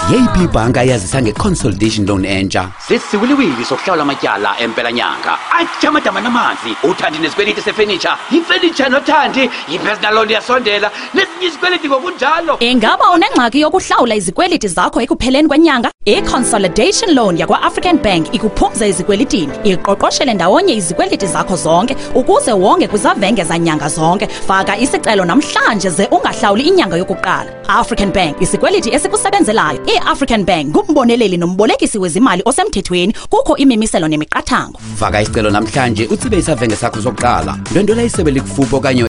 Yeyiphi ibhanka yazisa ngeconsolidation loan entsha? Sesiwiliwili sokuhlawula amatyala empela nyanga. Ajamadama namanzi, uthandi nesikweliti sefurniture, ifurniture nothandi, ipersonal loan yasondela, nesinye isikweliti ngokunjalo. Ingaba unengxaki yokuhlawula izikweliti zakho ekupheleni kwenyanga? I-Consolidation Loan yakwa-African Bank ikuphumza ezikwelitini, iqoqoshele ndawonye izikweliti zakho zonke ukuze wonge kwizavenge zanyanga zonke. Faka isicelo namhlanje ze ungahlawuli inyanga yokuqala. African Bank, isikweliti esikusebenzelayo. I-African Bank ngumboneleli nombolekisi wezimali osemthethweni, kukho imimiselo nemiqathango. Faka isicelo namhlanje utsibe isavenge sakho sokuqala. Ndwendola isebe likufuphi okanye